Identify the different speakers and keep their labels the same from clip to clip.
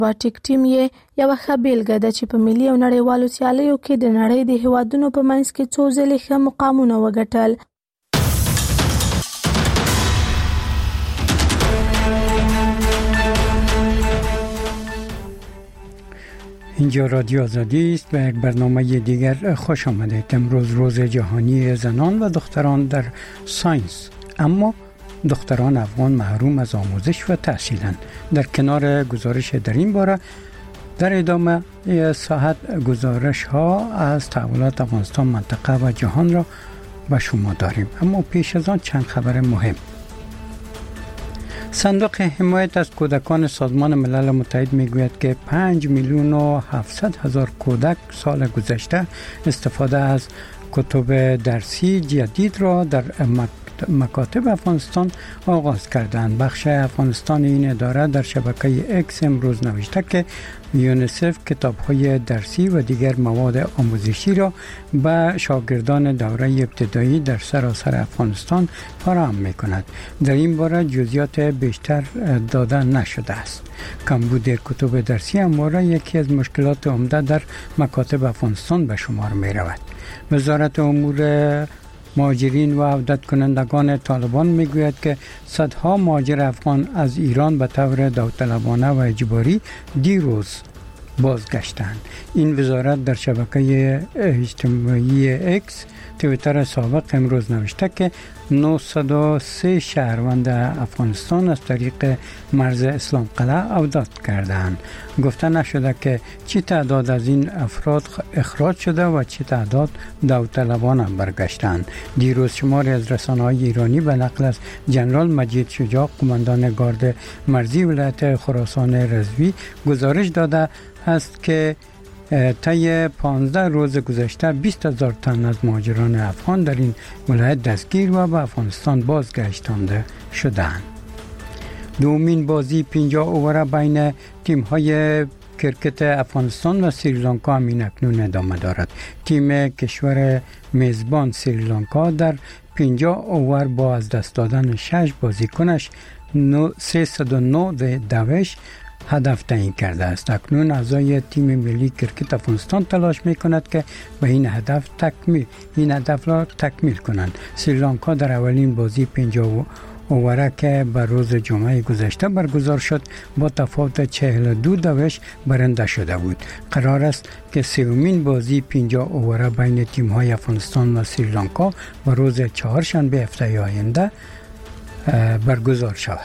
Speaker 1: اکروباتیک ټیم یې یو ښه بیلګه ده چې په ملي او نړیوالو سیالیو کې د نړۍ د هیوادونو په منځ کې څو ځلې ښه مقامونه وګټل.
Speaker 2: اینجا رادیو آزادی است و یک برنامه دیگر خوش آمدید. امروز روز جهانی زنان و دختران در ساینس، اما دختران افغان محروم از آموزش و تحصیلند. در کنار گزارش در این باره در ادامه ساعت گزارش ها از تحولات افغانستان، منطقه و جهان را به شما داریم، اما پیش از آن چند خبر مهم. صندوق حمایت از کودکان سازمان ملل متحد میگوید که 5,700,000 کودک سال گذشته استفاده از کتب درسی جدید را در مکاتب افغانستان آغاز کردند. بخش افغانستان این اداره در شبکه اکس امروز نوشته که یونیسف کتاب‌های درسی و دیگر مواد آموزشی را به شاگردان دوره ابتدایی در سراسر افغانستان فراهم می‌کند. در این باره جزئیات بیشتر داده نشده است. کمبود کتب درسی همواره یکی از مشکلات عمده در مکاتب افغانستان به شمار می‌رود. وزارت امور مهاجرین و عودت کنندگان طالبان میگوید که صدها مهاجر افغان از ایران به طور داوطلبانه و اجباری دیروز بازگشتند. این وزارت در شبکه اجتماعی اکس توییتر سابق امروز نوشته که 903 شهروند افغانستان از طریق مرز اسلام قلعه عودت کردند. گفته نشده که چه تعداد از این افراد اخراج شده و چه تعداد داوطلبانه برگشتند. دیروز شماری از رسانه‌های ایرانی به نقل از جنرال مجید شجاع، قماندان گارد مرزی ولایت خراسان رضوی، گزارش داده است که طی 15 روز گذشته 20,000 تن از مهاجران افغان در این ولایت دستگیر و به افغانستان بازگشتانده شدند. دومین بازی 50 اوور بین تیم‌های کرکت افغانستان و سریلانکا همین اکنون ادامه دارد. تیم کشور میزبان سریلانکا در 50 اوور با از دست دادن 6 بازیکنش 309 دوش هدف تعیین کرده است. اکنون اعضای تیم ملی کرکت افغانستان تلاش می‌کند که به این هدف را تکمیل کنند. سریلانکا در اولین بازی 50 اووره که بر روز جمعه گذشته برگزار شد با تفاوت 42 دوش برنده شده بود. قرار است که سومین بازی 50 اووره بین تیم‌های افغانستان و سریلانکا بر روز چهارشنبه هفته آینده برگزار شود.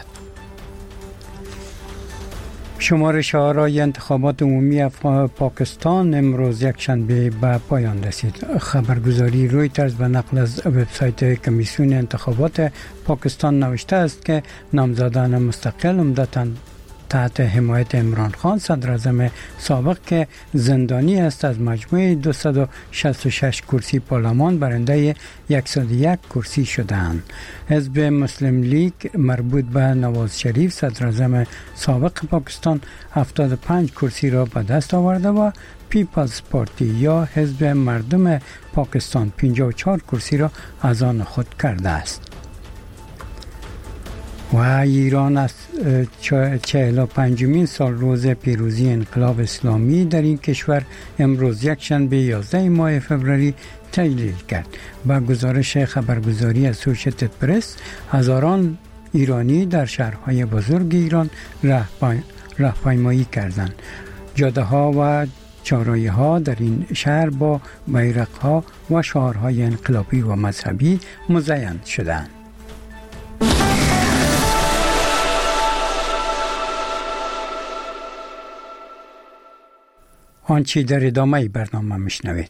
Speaker 2: شمارش آرای انتخابات عمومی پاکستان امروز یکشنبه به پایان رسید. خبرگزاری رویترز به نقل از وبسایت کمیسیون انتخابات پاکستان نوشته است که نامزدان مستقل عمدتاً تحت حمایت عمران خان صدر اعظم سابق که زندانی است از مجموع 266 کرسی پارلمان برنده 101 کرسی شدند. حزب مسلم لیگ مربوط به نواز شریف صدر اعظم سابق پاکستان 75 کرسی را به دست آورده و پیپلز پارتی یا حزب مردم پاکستان 54 کرسی را از آن خود کرده است. و ایران از 45مین سال روز پیروزی انقلاب اسلامی در این کشور امروز یکشنبه 11 ماه فوریه تجلیل کرد. با گزارش خبرگزاری اسوشیتد پرس، هزاران ایرانی در شهرهای بزرگ ایران راهپیمایی کردند. جاده ها و چهارراه ها در این شهر با بیرق ها و شعارهای انقلابی و مذهبی مزین شدند. آنچه در ادامه برنامه میشنوید.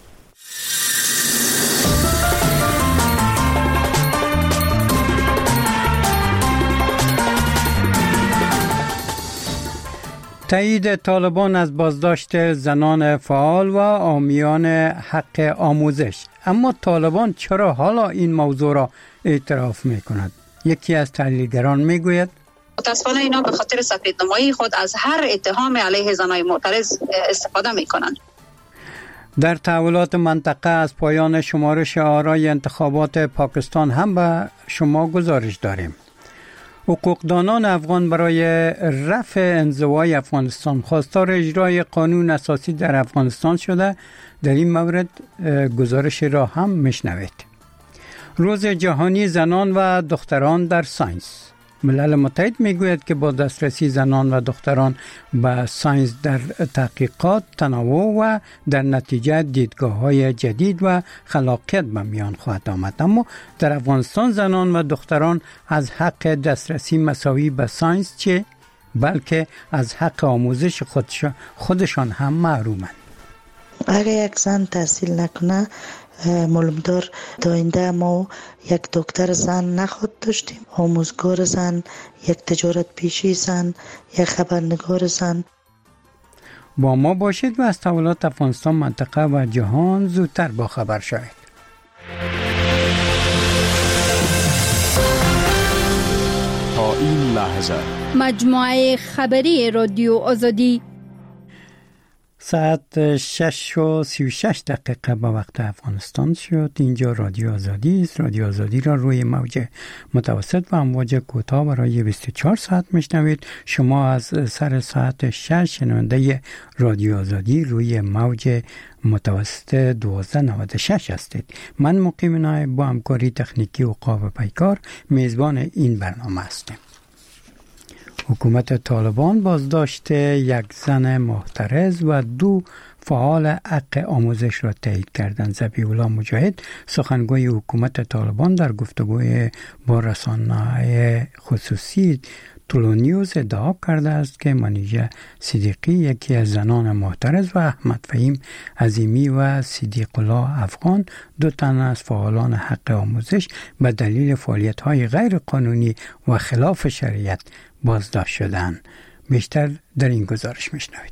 Speaker 2: تایید طالبان از بازداشت زنان فعال و حامیان حق آموزش. اما طالبان چرا حالا این موضوع را اعتراف میکند؟ یکی از تحلیلگران میگوید
Speaker 3: متاسفانه اینا به خاطر سفیدنمایی خود از هر اتهام علیه زنای معترض استفاده میکنند.
Speaker 2: در تحولات منطقه از پایان شمارش آرای انتخابات پاکستان هم به شما گزارش داریم. حقوقدانان افغان برای رفع انزوای افغانستان خواستار اجرای قانون اساسی در افغانستان شده. در این مورد گزارش را هم میشنوید. روز جهانی زنان و دختران در ساینس. ملل متحد میگوید که با دسترسی زنان و دختران به ساینس در تحقیقات تنوع و در نتیجه دیدگاه‌های جدید و خلاقیت به میان خواهد آمد. اما در افغانستان زنان و دختران از حق دسترسی مساوی به ساینس چه بلکه از حق آموزش خودشان هم محرومند.
Speaker 4: اگر یک زن تحصیل نکنه معلومدار داینده ما یک دکتر زن نخود داشتیم، آموزگار زن، یک تجارت پیشی زن، یک خبرنگار زن.
Speaker 2: با ما باشید و از تحولات افغانستان، منطقه و جهان زودتر با خبر شوید.
Speaker 5: تا این لحظه
Speaker 6: مجموعه خبری رادیو آزادی
Speaker 2: ساعت 6:36 به وقت افغانستان شد. اینجا رادیو آزادی است. رادیو آزادی را روی موج متوسط و امواج کوتاه برای 24 ساعت میشنوید. شما از سر ساعت 6 شنونده رادیو آزادی روی موج متوسط 1296 هستید. من مقیم نایب با همکاری تکنیکی عقاب پیکار میزبان این برنامه هستم. حکومت طالبان بازداشت یک زن محترز و 2 فعال حق آموزش را تایید کردند. ذبیح الله مجاهد سخنگوی حکومت طالبان در گفتگوی با رسانه‌های خصوصی تولونیوز ادعا کرده است که منیژه صدیقی یکی از زنان محترز و احمد فهیم عظیمی و صدیق الله افغان 2 تن از فعالان حق آموزش به دلیل فعالیت‌های غیر قانونی و خلاف شریعت بازداشت شدند. بیشتر در این گزارش میشنوید.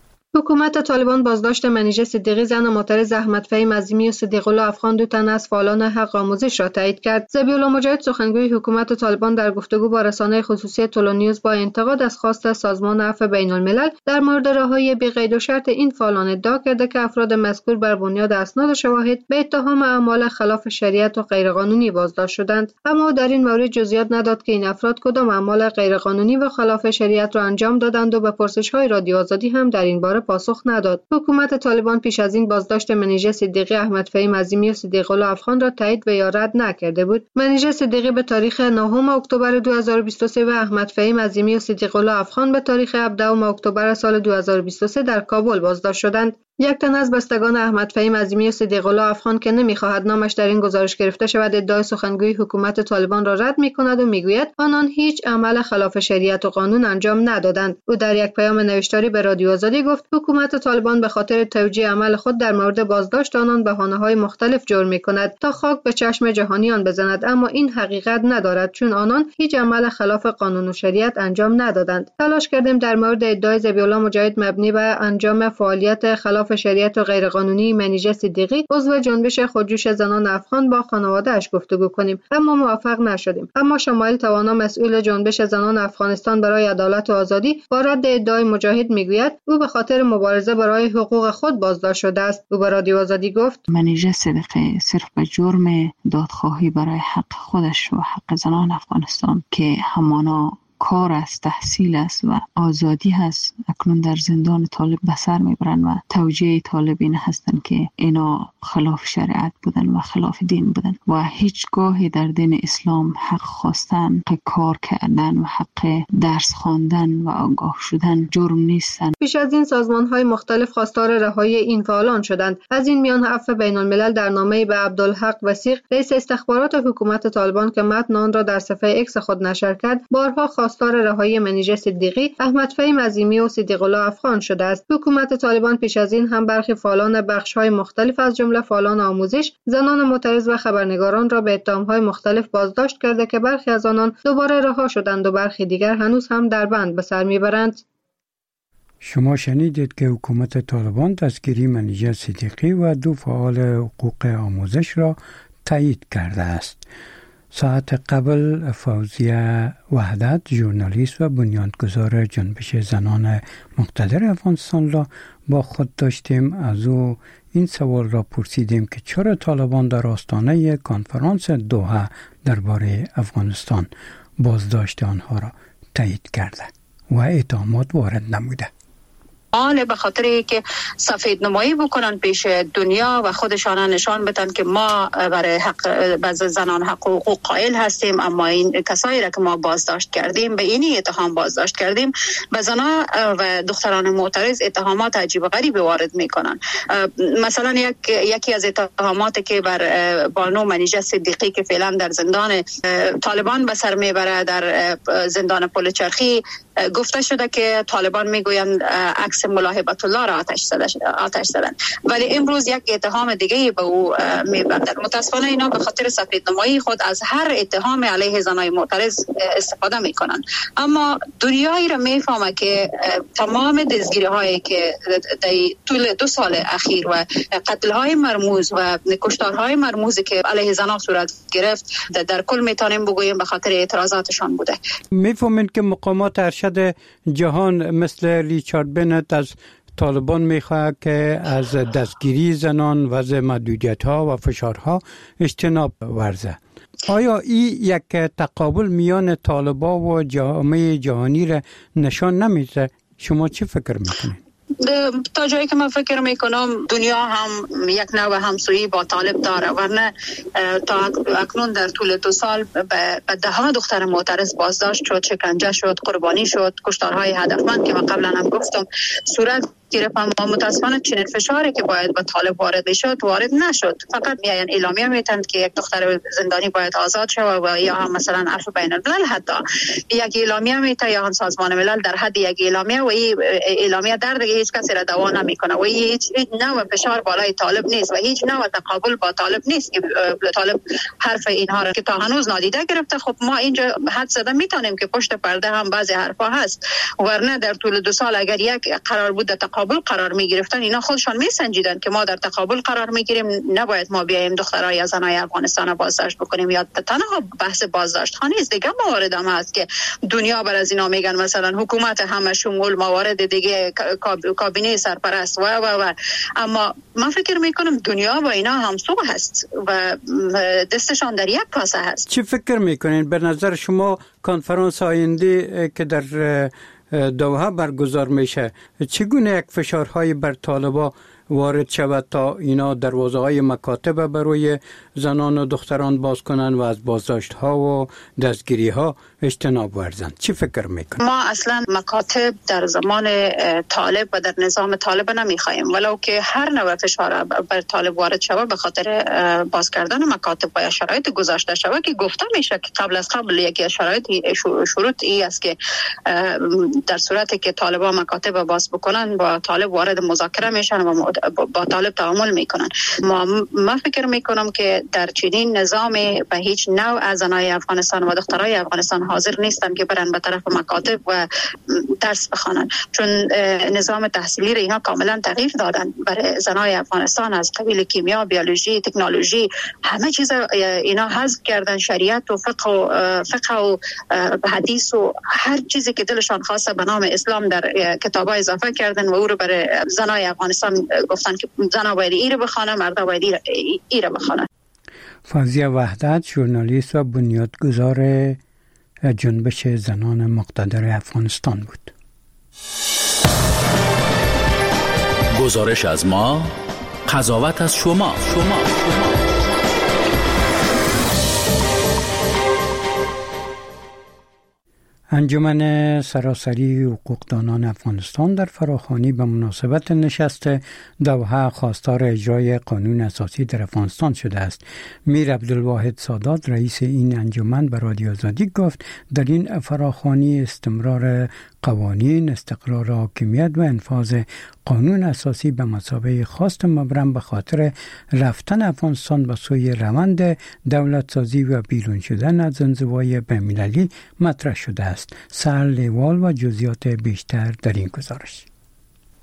Speaker 7: حکومت طالبان بازداشت منیژه صدیقی زن معترض احمد فهیم عظیمی و صدیق الله افغان 2 تن از فعالان حق آموزش را تایید کرد. ذبیح الله مجاهد سخنگوی حکومت طالبان در گفتگو با رسانه خصوصی تولونیوز با انتقاد از خواست سازمان عفو بین الملل در مورد رهایی بی قید و شرط این فعالان ادعا کرده که افراد مذکور بر بنیاد اسناد و شواهد به اتهام اعمال خلاف شریعت و غیرقانونی بازداشت شدند. اما در این مورد جزئیات نداد که این افراد کدام اعمال غیرقانونی و خلاف شریعت را انجام دادند و به پرسش‌های رادیو آزادی هم در این باره پاسخ نداد. حکومت طالبان پیش از این بازداشت منیژه صدیقی، احمد فهیم عظیمی و صدیق الله افغان را تایید و یا رد نکرده بود. منیژه صدیقی به تاریخ 9 اکتبر 2023 و احمد فهیم عظیمی و صدیق الله افغان به تاریخ 17 اکتبر سال 2023 در کابل بازداشت شدند. یک تن از بستگان احمد فهیم عظیمی و صدیق الله افغان که نمی‌خواهد نامش در این گزارش گرفته شود، ادعای سخنگوی حکومت طالبان را رد می‌کند و می‌گوید آنان هیچ عمل خلاف شریعت و قانون انجام ندادند. او در یک پیام نوشتاری به رادیو آزادی گفت حکومت طالبان به خاطر توجیه عمل خود در مورد بازداشت آنان بهانه‌های مختلف جور می‌کند تا خاک به چشم جهانیان بزند، اما این حقیقت ندارد چون آنان هیچ عمل خلاف قانون و شریعت انجام ندادند. تلاش کردیم در مورد ادعای ذبیح الله مجاهد مبنی بر انجام فعالیت خلاف شریعت و غیرقانونی منیژه صدیقی عضو جنبش خودجوش زنان افغان با خانواده‌اش گفتگو کنیم، اما موفق نشدیم. اما شمایل توانا مسئول جنبش زنان افغانستان برای عدالت و آزادی با رد ادعای مجاهد میگوید او به خاطر مبارزه برای حقوق خود بازداشت شده است. او به رادیو آزادی گفت
Speaker 8: منیژه صدیقی صرف به جرم دادخواهی برای حق خودش و حق زنان افغانستان که همانا کار است، تحصیل است و آزادی هست، اکنون در زندان طالب به سر میبرند و توجیه طالب این هستند که اینا خلاف شریعت بودن و خلاف دین بودن و هیچگاهی در دین اسلام حق خواستن، حق کار کردن و حق درس خواندن و آگاه شدن جرم نیستند.
Speaker 7: پیش از این سازمان‌های مختلف خواستار رهایی این فعالان شدند. از این میان عفو بین الملل در نامه‌ای به عبدالحق وثیق رئیس استخبارات حکومت طالبان که متن آن را در صفحه ایکس خود نشر کرد، بارها خواستار رهایی منیژه صدیقی، احمد فهیم عظیمی و صدیق الله افغان شده است. حکومت طالبان پیش از این هم برخی فعالان بخش‌های مختلف از جمله فعالان آموزش، زنان معترض و خبرنگاران را به اتهام‌های مختلف بازداشت کرده که برخی از آنان دوباره رها شدند و برخی دیگر هنوز هم در بند به سر میبرند.
Speaker 2: شما شنیدید که حکومت طالبان دستگیری منیژه صدیقی و 2 فعال حقوق آموزش را تایید کرده است. ساعت قبل فوزیه وحدت، ژورنالیست و بنیانگذار جنبش زنان مقتدر افغانستان را با خود داشتیم. از او این سوال را پرسیدیم که چرا طالبان در آستانه کنفرانس دوحه درباره افغانستان بازداشت آنها را تایید کرده و اتهامات وارد نموده.
Speaker 3: حال به خاطر که سفید نمایی بکنن پیش دنیا و خودشان نشان بدن که ما برای حق زنان حقوق قائل هستیم، اما این کسایی را که ما بازداشت کردیم به اینی اتهام بازداشت کردیم، به زنان و دختران معترض اتهامات عجیب و غریب وارد میکنن. مثلا یکی از اتهاماتی که بر بانو منیژه صدیقی که فعلا در زندان طالبان به سر میبره در زندان پل چرخی گفته شده که طالبان میگویند عکس ملاحبت الله را آتش زدن، ولی امروز یک اتهام دیگه به او میبندن. متاسفانه اینا به خاطر سفید نمایی خود از هر اتهام علیه زنای معترض استفاده میکنن. اما دنیایی را میفهمه که تمام دزگیری هایی که در طول 2 سال اخیر و قتل های مرموز و کشتار های مرموزی که علیه زنان صورت گرفت در کل میتونیم بگوییم به خاطر اعتراضاتشان بوده.
Speaker 2: میفهمید که مقامات ارشد جهان مثل ریچارد بنت از طالبان میخواهد که از دستگیری زنان، وضع محدودیت‌ها و فشارها اجتناب ورزه. آیا این یک تقابل میان طالبان و جامعه جهانی را نشان نمیده؟ شما چی فکر میکنید؟
Speaker 3: تا جایی که من فکر میکنم دنیا هم یک نوع همسویی با طالب داره، ورنه تا اکنون در طول 2 سال به 10 دختر معترض بازداشت شد، شکنجه شد، قربانی شد، کشتارهای هدفمند که من قبلا هم گفتم صورت گرفت. اما متاسفانه چنین فشاری که باید به طالب وارد شد وارد نشد. فقط میاین اعلامیه میتند که یک دختر زندانی باید آزاد شود و یا هم مثلا عفو بین الملل حتی یک اعلامیه میته یا هم سازمان ملل در حد یک اعلامیه، و این اعلامیه در دیگه هیچ کسی را دوا نمیکنه و هیچ نوع فشار بالای طالب نیست و هیچ نوع تقابل با طالب نیست که طالب حرف اینها را که تا هنوز نادیده گرفته. خب ما اینجا حد زده میتونیم که پشت پرده هم بعضی حرفا هست، ورنه در طول 2 سال اگر یک قرار بود تقابل قرار می گرفتن اینا خودشان می سنجیدن که ما در تقابل قرار می گیریم، نباید ما بیایم دخترای یا زنای افغانستان بازداشت بکنیم. یا تنها بحث بازداشت ها نیست، دیگه موارد هم هست که دنیا بر از اینا میگن، مثلا حکومت همه شمول، موارد دیگه کابینه سرپرست و اما من فکر می کنم دنیا با اینا همسو هست و دستشان در یک کاسه هست.
Speaker 2: چی فکر می کنین؟ به نظر شما کنفرانس آینده که در دوحه برگزار میشه چگونه یک فشارهای بر طالبا وارد شود تا اینا دروازه های مکاتب بروی زنان و دختران باز کنن و از بازداشت ها و دستگیری ها اجتناب ورزند؟ چی فکر میکنن؟
Speaker 3: ما اصلا مکاتب در زمان طالب و در نظام طالب نمیخوایم، ولو که هر نوع فشار بر طالب وارد شود به خاطر باز کردن مکاتب و شرایط گذاشته شود که گفته میشه که قبل یکی شرایط شروط ای است که در صورتی که طالبان مکاتب باز بکنن با طالب وارد مذاکره میشن و با طالب تعامل میکنن. ما فکر میکنم که در چنین نظام به هیچ نوع از زنای افغانستان و دخترای افغانستان حاضر نیستن که برن به طرف مکاتب و درس بخوانن، چون نظام تحصیلی را اینا کاملا تغییر دادن. برای زنای افغانستان از قبیل کیمیا، بیولوژی، تکنولوژی همه چیز اینا حذف کردن، شریعت و فقه و حدیث و هر چیزی که دلشان خواسته به نام اسلام در کتابا اضافه کردن و او رو برای زنای افغانستان گفتن که زنها باید ایره بخوانه، مردا باید ایره بخوانه.
Speaker 2: فاضیه وحدت ژورنالیست و بنیادگذار جنبش زنان مقتدر افغانستان بود.
Speaker 5: گزارش از ما، قضاوت از شما.
Speaker 2: انجمن سراسری حقوقدانان افغانستان در فراخوانی به مناسبت نشست دوحه خواستار اجرای قانون اساسی در افغانستان شده است. میر عبدالواحد سادات رئیس این انجمن به رادیو آزادی گفت در این فراخوانی استمرار قوانین، استقرار حاکمیت و انفاذ قانون اساسی به مثابه خواست مبرم به خاطر رفتن افغانستان به سوی روند دولت سازی و بیرون شدن از انزوای بین‌المللی مطرح شده است. سر لیوال و جزئیات بیشتر در این گزارش.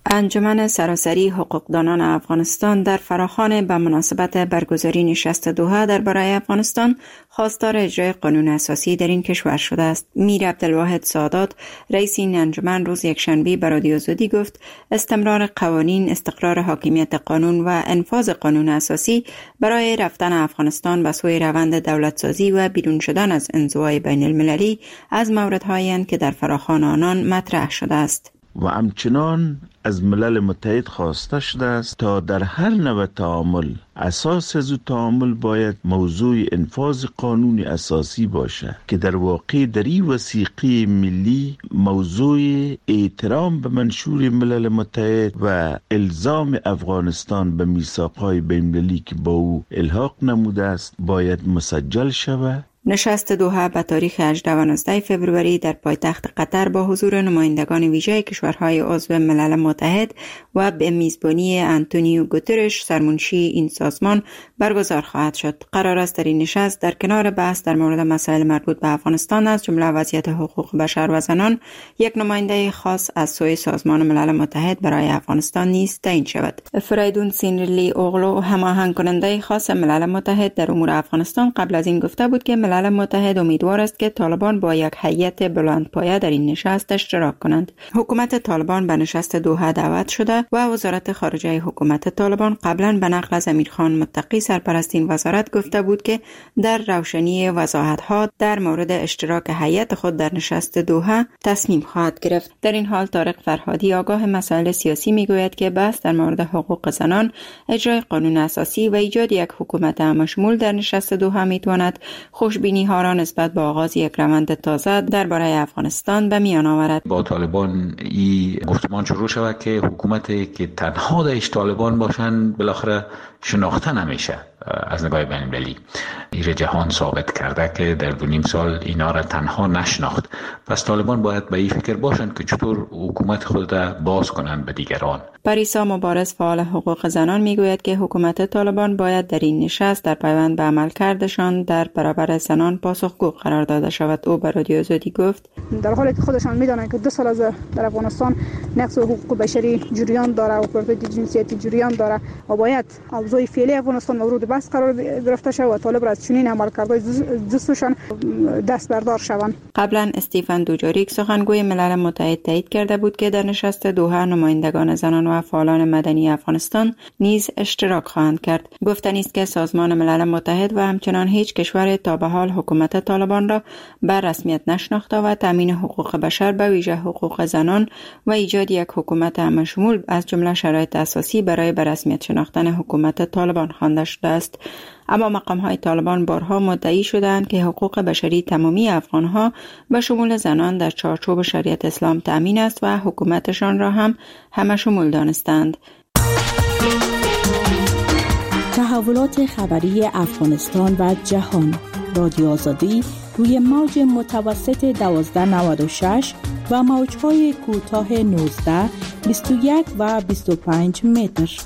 Speaker 9: انجمن سراسری حقوقدانان افغانستان در فراخوان به مناسبت برگزاری نشست دوحه درباره افغانستان خواستار اجرای قانون اساسی در این کشور شده است. میر عبدالواحد سادات رئیس این انجمن روز یکشنبه به رادیو آزادی گفت استمرار قوانین، استقرار حاکمیت قانون و انفاذ قانون اساسی برای رفتن افغانستان به سوی روند دولتسازی و بیرون شدن از انزوای بین المللی از موردهایی است که در فراخوان آنان مطرح شده است.
Speaker 10: و همچنان از ملل متحد خواسته شده است تا در هر نوع تعامل اساس از تعامل باید موضوع انفاذ قانون اساسی باشه که در واقع در این وثیقه ملی موضوع احترام به منشور ملل متحد و الزام افغانستان به میثاق‌های بین‌المللی که با او الحاق نموده است باید مسجل شود.
Speaker 9: نشست دوحه به تاریخ 18 و 19 فوریه در پایتخت قطر با حضور نمایندگان ویژه کشورهای عضو ملل متحد و به میزبانی آنتونیو گوترش سرمنشی این سازمان برگزار خواهد شد. قرار است در این نشست در کنار بحث در مورد مسائل مربوط به افغانستان از جمله وضعیت حقوق بشر و زنان، یک نماینده خاص از سوی سازمان ملل متحد برای افغانستان نیز تعیین شود. فریدون سینرلی اوغلو، هماهنگ کننده خاص ملل متحد در امور افغانستان، قبل از این گفته بود که ملل متحد امیدوار است که طالبان با یک هیئت بلندپایه در این نشست اشتراک کنند. حکومت طالبان به نشست دوحه دعوت شده و وزارت خارجه حکومت طالبان قبلا به نقل از امیرخان متقی سرپرست این وزارت گفته بود که در روشنی وضاحت‌ها در مورد اشتراک هیئت خود در نشست دوحه تصمیم خواهد گرفت. در این حال طارق فرهادی آگاه مسائل سیاسی میگوید که بحث در مورد حقوق زنان، اجرای قانون اساسی و ایجاد یک حکومت همشمول در نشست دوحه میتواند خوشبینی ها را نسبت به آغاز یک روند تازه درباره افغانستان به میان آورد.
Speaker 11: با طالبان این گفتمان شروع شود که حکومتی که تنها دایش طالبان باشند بالاخره شناخته نمیشه از نگاه بین المللی. ایره جهان ثابت کرده که در 2.5 سال اینا را تنها نشناخت. پس طالبان باید به این فکر باشند که چطور حکومت خود را باز کنند به دیگران.
Speaker 9: پریسا مبارز فعال حقوق زنان میگوید که حکومت طالبان باید در این نشست در پیوند به عملکردشان در برابر زنان پاسخگو قرار داده شود. او به رادیو آزادی گفت
Speaker 12: در حالی که خودشان میدانند که 2 سال از در افغانستان نقض حقوق بشری جریان داره و پرورش جنسیتی جریان داره و باید اوضاع فعلی افغانستان مورد بحث قرار گرفته شود و طالب را از چنین عملکردهای جزوشان دست بردار شوند.
Speaker 9: قبلا استیفن دوجاریک سخنگوی ملل متحد تایید کرده بود که در نشست دوحه نمایندگان زنان و فعالان مدنی افغانستان نیز اشتراک خواهند کرد. گفتنی است که سازمان ملل متحد و همچنان هیچ کشور تا به حال حکومت طالبان را به رسمیت نشناخته و تامین حقوق بشر به ویژه حقوق زنان و ایجاد یک حکومت همشمول از جمله شرایط اساسی برای به رسمیت شناختن حکومت طالبان خوانده شده است. اما مقام‌های طالبان بارها مدعی شدند که حقوق بشری تمامی افغان‌ها به شمول زنان در چارچوب شریعت اسلام تامین است و حکومتشان را هم همشمول دانستند.
Speaker 13: تحولات خبری افغانستان و جهان. رادیو آزادی روی موج متوسط 1296 و موج‌های کوتاه 19، 21 و 25 متر.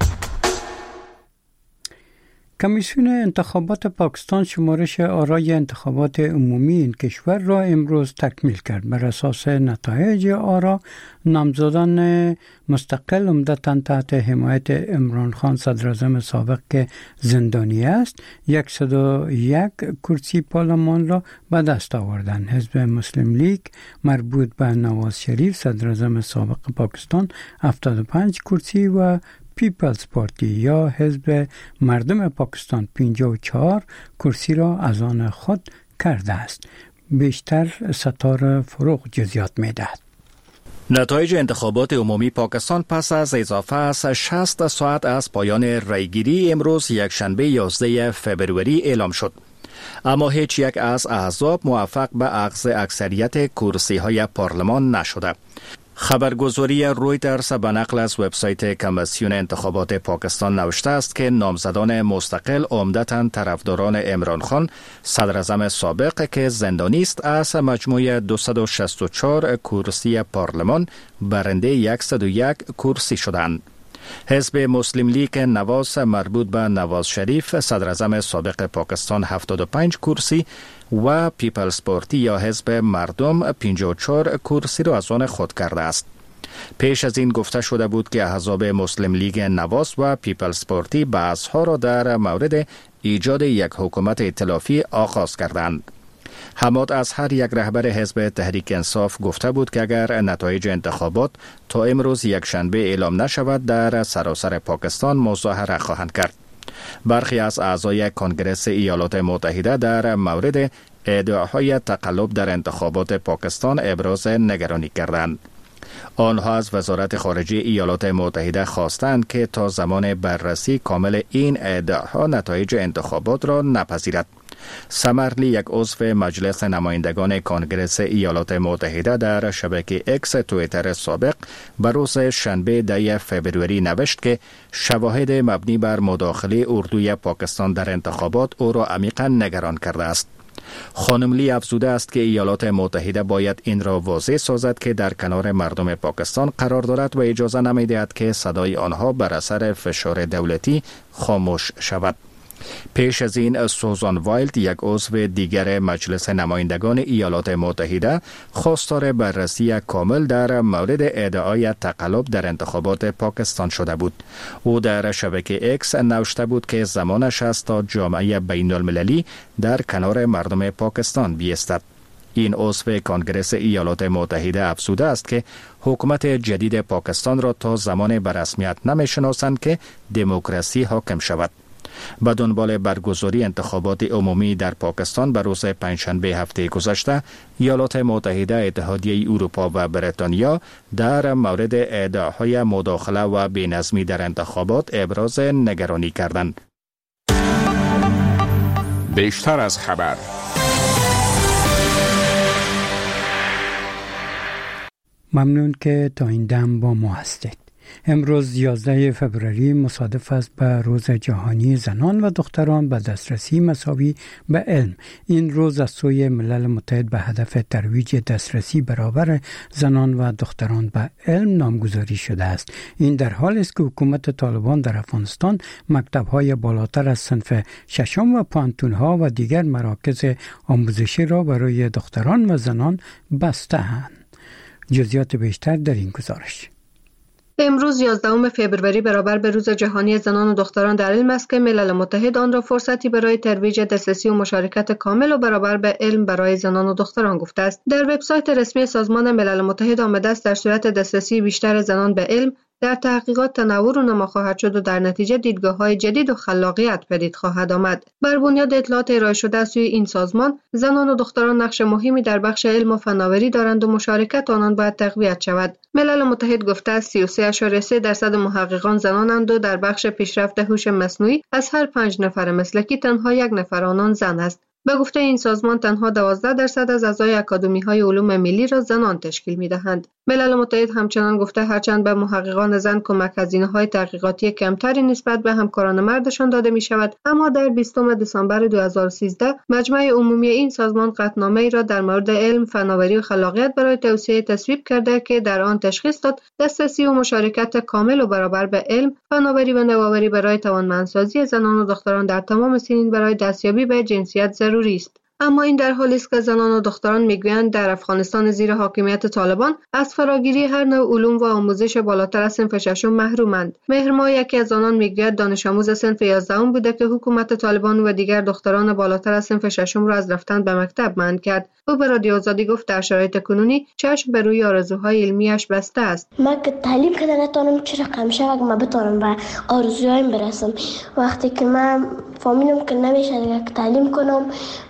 Speaker 2: کمیسیون انتخابات پاکستان شمارش آرای انتخابات عمومی این کشور را امروز تکمیل کرد. بر اساس نتایج آرا، نامزدان مستقل عمدتاً تحت حمایت عمران خان صدراعظم سابق که زندانی است 101 کرسی پارلمان را به دست آوردند. حزب مسلم لیگ مربوط به نواز شریف صدراعظم سابق پاکستان 75 کرسی و پیپلز پارتی یا حزب مردم پاکستان 54 کرسی را از آن خود کرده است. بیشتر ستاره فروغ جزئیات می‌دهد.
Speaker 14: نتایج انتخابات عمومی پاکستان پس از اضافه از 60 ساعت از پایان رایگیری امروز یکشنبه 11 فوریه اعلام شد. اما هیچ یک از احزاب موفق به اخذ اکثریت کرسی‌های پارلمان نشده. خبرگزاری رویترز به نقل از وبسایت کمیسیون انتخابات پاکستان نوشته است که نامزدان مستقل عمدتاً طرفداران عمران خان صدراعظم سابق که زندانی است از مجموع 264 کرسی پارلمان برنده 101 کرسی شدند. حزب مسلم لیگ نواز مربوط به نواز شریف صدراعظم سابق پاکستان 75 کرسی و پیپلز پارتی یا حزب مردم 54 کرسی را از آن خود کرده است. پیش از این گفته شده بود که احزاب مسلم لیگ نواز و پیپلز پارتی بحث‌ها را در مورد ایجاد یک حکومت ائتلافی آغاز کردند. حماد اظهر یک رهبر حزب تحریک انصاف گفته بود که اگر نتایج انتخابات تا امروز یک شنبه اعلام نشود در سراسر پاکستان مظاهره خواهند کرد. برخی از اعضای کنگره ایالات متحده در مورد ادعاهای تقلب در انتخابات پاکستان ابراز نگرانی کردند. آنها از وزارت خارجه ایالات متحده خواستند که تا زمان بررسی کامل این ادعاها نتایج انتخابات را نپذیرد. سمرلی، یک عضو مجلس نمایندگان کنگره ایالات متحده، در شبکه اکس توییتر سابق بر روز شنبه 10 فوریه نوشت که شواهد مبنی بر مداخله اردوی پاکستان در انتخابات او را عمیقا نگران کرده است. خانم لی افزوده است که ایالات متحده باید این را واضح سازد که در کنار مردم پاکستان قرار دارد و اجازه نمی‌دهد که صدای آنها بر اثر فشار دولتی خاموش شود. پیش از این سوزان وایلد، یک عضو دیگر مجلس نمایندگان ایالات متحده، خواستار بررسی کامل در مورد ادعای تقلب در انتخابات پاکستان شده بود. او در شبکه اکس نوشته بود که زمانش است تا جامعه بین المللی در کنار مردم پاکستان بیستد. این عضو کنگره ایالات متحده افزوده است که حکومت جدید پاکستان را تا زمان به رسمیت نمی‌شناسند که دموکراسی حاکم شود. به دنبال برگزاری انتخابات عمومی در پاکستان به روز پنجشنبه هفته گذشته، ایالات متحده، اتحادیه اروپا و بریتانیا در مورد ادعاهای مداخله و بی‌نظمی در انتخابات ابراز نگرانی کردند.
Speaker 15: بیشتر از خبر.
Speaker 2: ممنون که تا این دم با ما هستید. امروز 11 فوریه مصادف است به روز جهانی زنان و دختران به دسترسی مساوی به علم. این روز از سوی ملل متحد به هدف ترویج دسترسی برابر زنان و دختران به علم نامگذاری شده است. این در حالی است که حکومت طالبان در افغانستان مکتب‌های بالاتر از صنف ششم و پانتون‌ها و دیگر مراکز آموزشی را برای دختران و زنان بسته‌اند. جزئیات بیشتر در این گزارش.
Speaker 7: امروز 11 فوریه برابر به روز جهانی زنان و دختران در علم است که ملل متحد آن را فرصتی برای ترویج دسترسی و مشارکت کامل و برابر به علم برای زنان و دختران گفته است. در وبسایت رسمی سازمان ملل متحد آمده است در صورت دسترسی بیشتر زنان به علم، در تحقیقات تنوع رونما خواهد شد و در نتیجه دیدگاه‌های جدید و خلاقیت پدید خواهد آمد. بر بنیاد اطلاعات ارائه شده از سوی این سازمان، زنان و دختران نقش مهمی در بخش علم و فناوری دارند و مشارکت آنان باید تقویت شود. ملل متحد گفته است 33.3% محققان زنانند و در بخش پیشرفت هوش مصنوعی از هر 5 نفر مسلکی تنها 1 نفر آنان زن است. به گفته این سازمان تنها 12% از اعضای اکادمی‌های علوم ملی را زنان تشکیل می‌دهند. ملل متحد همچنان گفته هرچند به محققان زن کمک هزینه‌های تحقیقاتی کمتری نسبت به همکاران مردشان داده می‌شود، اما در 20 دسامبر 2013 مجمع عمومی این سازمان قطعنامه‌ای را در مورد علم، فناوری و خلاقیت برای توسعه تصویب کرده که در آن تشخیص داد دسترسی و مشارکت کامل و برابر به علم، فناوری و نوآوری برای توانمندسازی زنان و دختران در تمام سنین برای دستیابی به جنسیت ضروری است. اما این در حالی است که زنان و دختران میگویند در افغانستان زیر حاکمیت طالبان از فراگیری هر نوع علوم و آموزش بالاتر از صنف ششم محرومند. مهرما، یکی از آنان، میگوید دانش آموز صنف 11 بوده که حکومت طالبان و دیگر دختران بالاتر از صنف ششم را از رفتن به مکتب منع کرد. او به رادیو آزادی گفت در شرایط کنونی چشم به روی آرزوهای علمیش بسته است.
Speaker 16: من که تعلیم که نتونم چه رقم شوم که من بتونم به آرزوهایم برسم. وقتی که من فهمیدم که نمیشه دیگه تعلیم کنم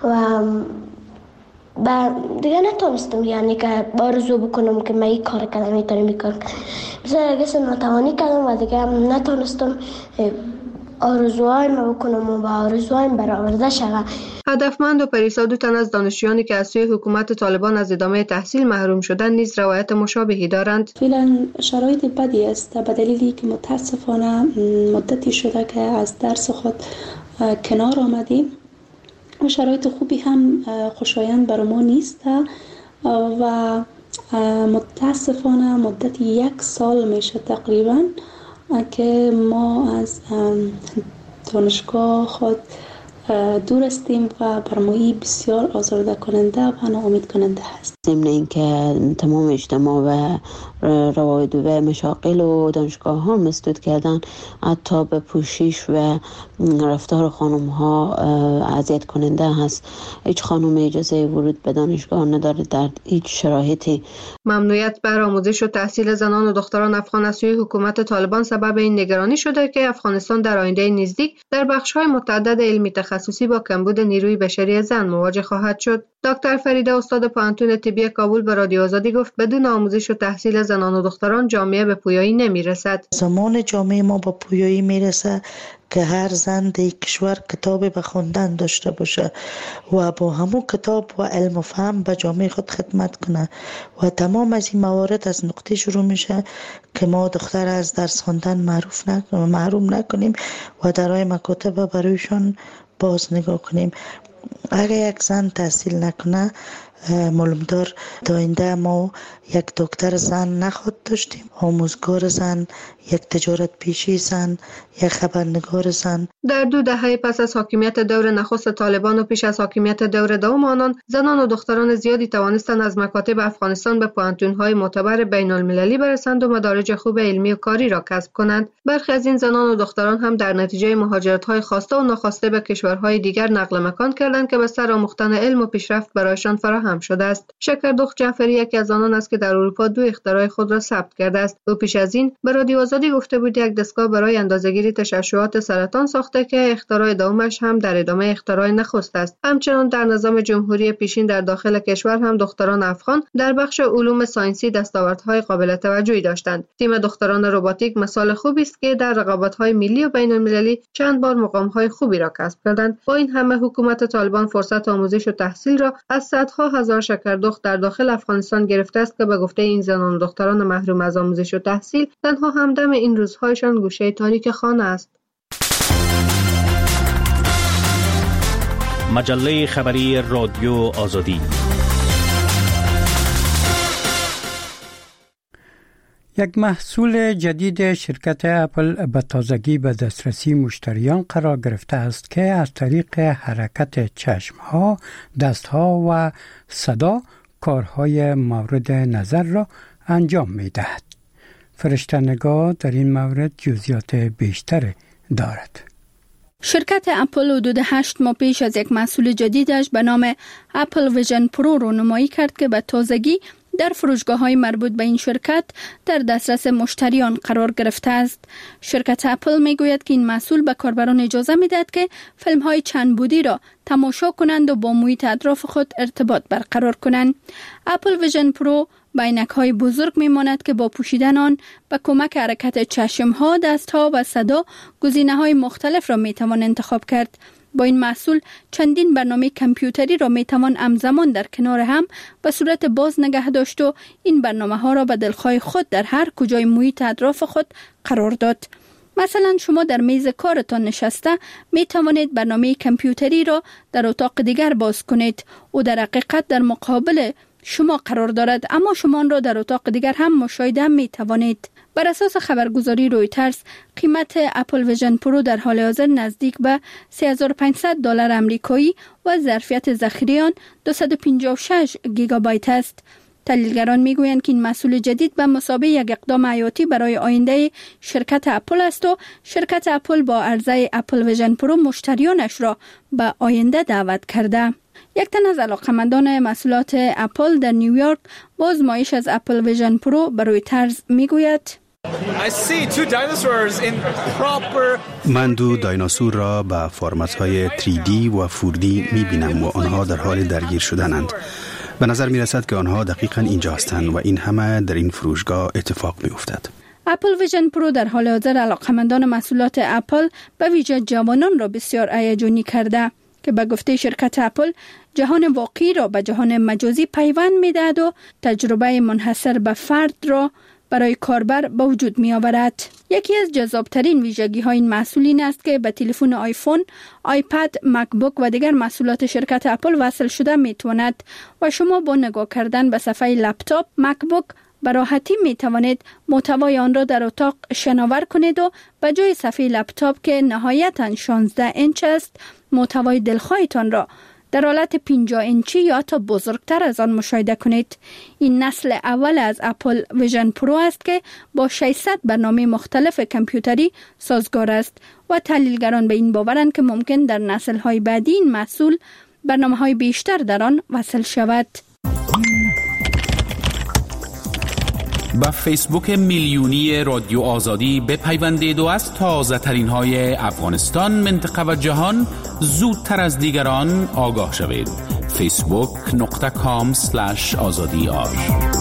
Speaker 16: و دیگه نتونستم یعنی که آرزو بکنم که من این کار کنم میتونم این کار کنم. مثلا اگه ناتوانی کردم و دیگه نتونستم آرزوهایم بکنم و با آرزوهایم برآورده شوم.
Speaker 7: هدفمند و پریسا دو تن از دانشجویانی که از سوی حکومت طالبان از ادامه تحصیل محروم شدن نیز روایت مشابهی دارند.
Speaker 17: فعلا شرایط بدی است به دلیلی که متاسفانه مدتی شده که از درس خود کنار آمدیم و شرایط خوبی هم خوشایند بر ما نیست و متاسفانه مدت 1 سال میشه تقریبا که ما از دانشگاه خود دور هستیم و برمایی بسیار آزرده کننده و ناامید کننده هست.
Speaker 18: ضمن اینکه تمام اجتماع و روابط و مشاغل و دانشگاه ها مسدود کردن، حتی به پوشش و رفتار خانم ها اذیت کننده هست. هیچ خانم اجازه ورود به دانشگاه نداره در هیچ شرایطی.
Speaker 7: ممنوعیت بر آموزش و تحصیل زنان و دختران افغان از سوی حکومت طالبان سبب این نگرانی شده که افغانستان در آینده نزدیک در بخش‌های متعدد علمی تخصصی با کمبود نیروی بشری زن مواجه خواهد شد. دکتر فریده استاد پوهنتون طبی کابل به رادیو آزادی گفت بدون آموزش و تحصیل زنان و دختران جامعه به پویایی نمیرسد.
Speaker 4: زمان جامعه ما به پویایی میرسه که هر زن در کشور کتاب به خوندن داشته باشه و با همون کتاب و علم و فهم به جامعه خود خدمت کنه و تمام از این موارد از نقطه شروع میشه که ما دختر از درس خواندن محروم نکنیم و درهای مکاتب برایشان باز نگاه کنیم. اگر یک زن تحصیل نکنه، معلوم دار داینده ما یک دکتر زن نخود داشتیم، آموزگار زن، یک تجارت پیشی زن، یک خبرنگار زن.
Speaker 7: در 2 دهه پس از حاکمیت دور نخست طالبان و پیش از حاکمیت دور دوم آنان، زنان و دختران زیادی توانستند از مکاتب افغانستان به پوهنتون‌های معتبر بین المللی برسند و مدارج خوب علمی و کاری را کسب کنند. برخی از این زنان و دختران هم در نتیجه مهاجرت‌های خواسته و ناخواسته به کشورهای دیگر نقل مکان کردند که بستر آموختن علم و پیشرفت برایشان فراهم شده است. شکردخت جعفری یکی از آنان است که در اروپا 2 اختراع خود را ثبت کرده است. او پیش از این به رادیو آزادی گفته بود یک دستگاه برای اندازه‌گیری تشعشعات سرطان ساخته که اختراع دومش هم در ادامه اختراع نخست است. همچنین در نظام جمهوری پیشین در داخل کشور هم دختران افغان در بخش علوم ساینسی دستاوردهای قابل توجهی داشتند. تیم دختران رباتیک مثال خوبی است که در رقابت‌های ملی و بین‌المللی چند بار مقام‌های خوبی را کسب کردند. با این همه حکومت طالبان فرصت آموزش و تحصیل را از صدها هزار شکردخت در داخل افغانستان گرفته است که به گفته این زنان و دختران محروم از آموزش و تحصیل تنها همدم این روزهایشان گوشه تاریک خانه است.
Speaker 5: مجله خبری رادیو آزادی.
Speaker 2: یک محصول جدید شرکت اپل به تازگی به دسترسی مشتریان قرار گرفته است که از طریق حرکت چشمها، دستها و صدا کارهای مورد نظر را انجام می دهد. فرشته نگاه در این مورد جزئیات بیشتر دارد.
Speaker 6: شرکت اپل حدود 8 ماه پیش از یک محصول جدیدش به نام اپل ویژن پرو رونمایی کرد که به تازگی در فروشگاه‌های مربوط به این شرکت در دسترس مشتریان قرار گرفته است. شرکت اپل میگوید که این محصول به کاربران اجازه می‌دهد که فیلم‌های چند بعدی را تماشا کنند و با محیط اطراف خود ارتباط برقرار کنند. اپل ویژن پرو با عینک‌های بزرگ می‌ماند که با پوشیدن آن به کمک حرکت چشم‌ها، دست‌ها و صدا گزینه‌های مختلف را می‌توان انتخاب کرد. با این محصول چندین برنامه کامپیوتری را میتوان همزمان در کنار هم به صورت باز نگه داشت و این برنامه ها را به دلخواه خود در هر کجای محیط اطراف خود قرار داد. مثلا شما در میز کارتان نشسته می توانید برنامه کامپیوتری را در اتاق دیگر باز کنید و در حقیقت در مقابل شما قرار دارد، اما شما آن را در اتاق دیگر هم مشاهده می توانید. بر اساس خبرگزاری رویترز، قیمت اپل ویژن پرو در حال حاضر نزدیک به $3500 آمریکایی و ظرفیت ذخیره آن 256 گیگابایت است. تحلیلگران میگویند که این محصول جدید به مثابه یک اقدام حیاتی برای آینده شرکت اپل است و شرکت اپل با عرضه اپل ویژن پرو مشتریانش را به آینده دعوت کرده. یک تن از علاقمندان محصولات اپل در نیویورک با آزمایش از اپل ویژن پرو به رویترز میگوید:
Speaker 19: من 2 دایناسور را با فرمت‌های 3D و 4D می‌بینم و آنها در حال درگیر شدنند. به نظر می‌رسد که آنها دقیقاً اینجا هستند و این همه در این فروشگاه اتفاق می‌افتد.
Speaker 6: اپل ویژن پرو در حال حاضر علاقمندان محصولات اپل به ویژه جوانان را بسیار هیجانی کرده که به گفته شرکت اپل جهان واقعی را به جهان مجازی پیوند می‌دهد و تجربه منحصر به فرد را برای کاربر به وجود می آورد. یکی از جذابترین ویژگی های این محصول این است که به تلفن آیفون، آیپد، مکبوک و دیگر محصولات شرکت اپل وصل شده می تواند و شما با نگاه کردن به صفحه لپتاپ، مکبوک به راحتی می توانید محتوای آن را در اتاق شناور کنید و به جای صفحه لپتاپ که نهایتاً 16 اینچ است، محتوای دلخواهتان را در حالت 50 اینچی یا حتی بزرگتر از آن مشاهده کنید. این نسل اول از اپل ویژن پرو است که با 600 برنامه مختلف کامپیوتری سازگار است و تحلیلگران به این باورند که ممکن در نسل‌های بعدی این محصول برنامه‌های بیشتر در آن وصل شود.
Speaker 15: با فیسبوک میلیونی رادیو آزادی بپیوندید و از تازه ترین های افغانستان، منطقه و جهان زودتر از دیگران آگاه شوید. facebook.com/azadi